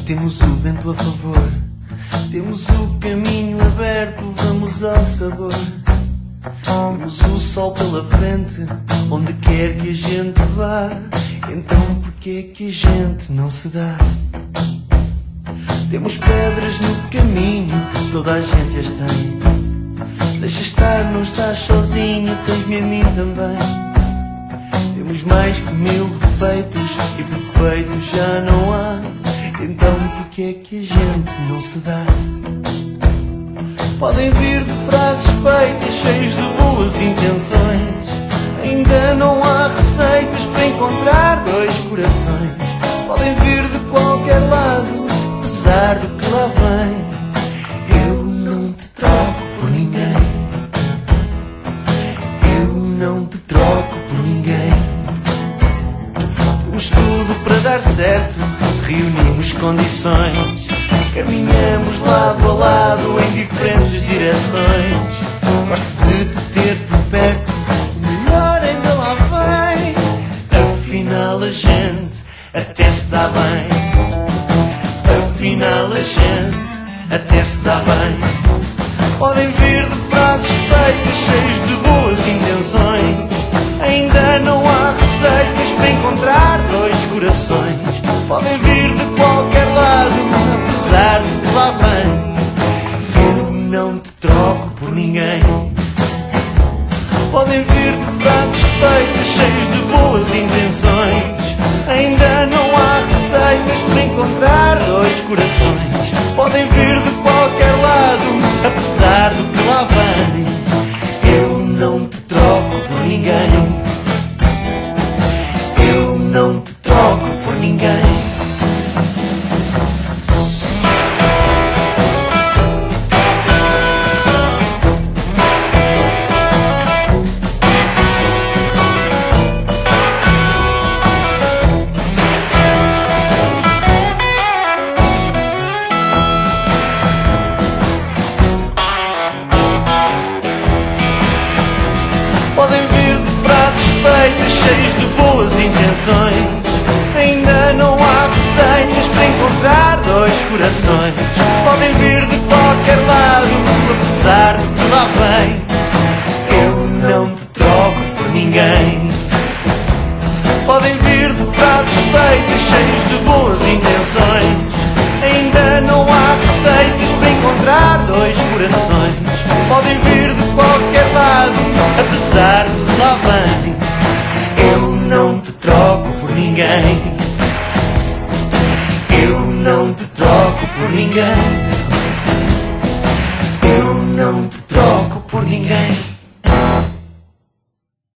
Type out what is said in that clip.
Temos o vento a favor, temos o caminho aberto, vamos ao sabor. Temos o sol pela frente, onde quer que a gente vá. Então porquê que a gente não se dá? Temos pedras no caminho, toda a gente as tem. Deixa estar, não estás sozinho, tens-me a mim também. Temos mais que 1000 defeitos e perfeitos já não há. Então porquê é que a gente não se dá? Podem vir de frases feitas, cheias de boas intenções. Ainda não há receitas para encontrar dois corações. Podem vir de qualquer lado, apesar do que lá vem. Eu não te troco por ninguém. Eu não te troco por ninguém. Temos tudo para dar certo, reunimos condições. Caminhamos lado a lado em diferentes direções. Gosto de te ter por perto, o melhor ainda lá vem. Afinal a gente até se dá bem. Afinal a gente até se dá bem. Podem vir de frases feitas, cheias de boas intenções. Ainda não há receitas para encontrar dois corações. Podem vir de qualquer lado, apesar do que lá vem. Eu não te troco por ninguém. Podem vir de frases feitas, cheias de boas intenções. Ainda não há receitas para encontrar dois corações. Podem vir de qualquer lado, apesar do que lá vem. Eu não te troco por ninguém. Eu não te troco por ninguém. Podem vir de frases feitas, cheias de boas intenções. Ainda não há receitas para encontrar dois corações. Podem vir de qualquer lado, apesar do que lá vem. Eu não te troco por ninguém. Podem vir de frases feitas, cheias de boas intenções. Ainda não há receitas para encontrar dois corações. Podem vir de qualquer lado, apesar do que lá vem. Eu não te troco por ninguém. Eu não te troco por ninguém. Eu não te troco por ninguém.